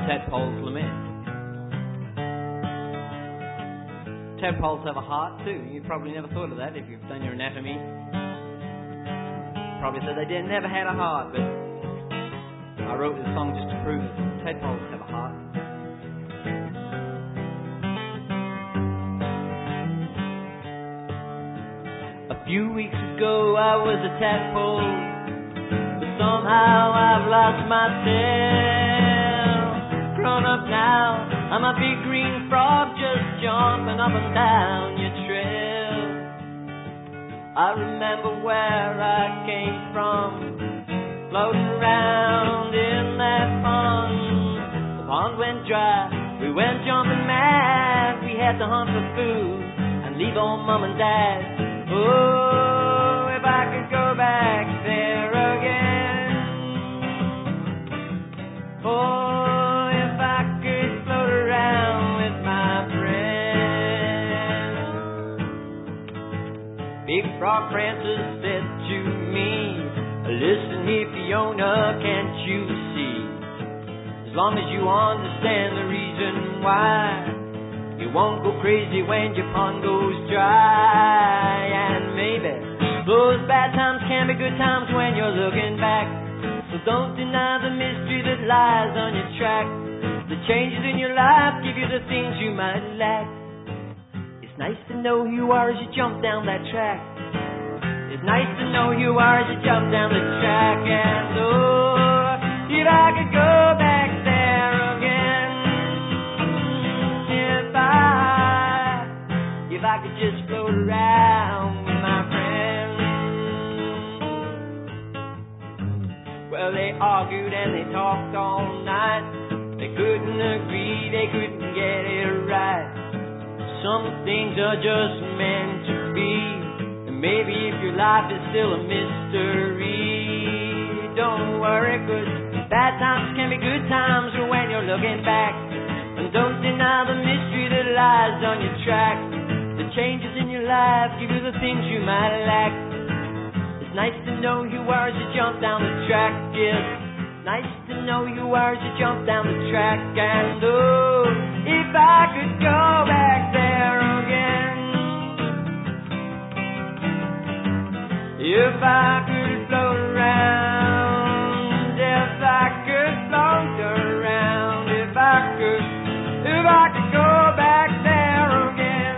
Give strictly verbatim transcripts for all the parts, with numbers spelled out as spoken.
Tadpole's Lament. Tadpoles have a heart too. You probably never thought of that if you've done your anatomy. Probably said they didn't never had a heart, but I wrote this song just to prove that tadpoles have a heart. A few weeks ago I was a tadpole, but somehow I've lost myself. Grown up now, I'm a big green frog just jumping up and down your trail. I remember where I came from, floating around in that pond. The pond went dry, we went jumping mad. We had to hunt for food and leave on mom and dad. Oh, if I could go back there again. Oh, if I could float around with my friends. Big Frog Francis said to me, listen here, Fiona, can't you see? As long as you understand the reason why, you won't go crazy when your pond goes dry. And maybe those bad times can be good times when you're looking back. So don't deny the mystery that lies on your track. The changes in your life give you the things you might lack. It's nice to know who you are as you jump down that track. It's nice to know who you are as you jump down the track. And oh, if I could go back there again, if I, if I could just float around with my friends. Well, they argued and they talked all night. They couldn't agree, they couldn't get it right. Some things are just meant to be. And maybe if your life is still a mystery, don't worry, cause bad times can be good times when you're looking back. And don't deny the mystery that lies on your track. The changes in your life give you the things you might lack. It's nice to know who you are as you jump down the track. Yes, nice to know who you are as you jump down the track. And oh, if I could go back there again, if I could float around, if I could float around, if I could, if I could go back there again.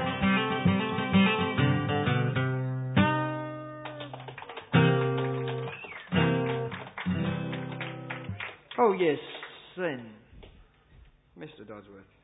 Oh yes, then, Mister Dodsworth.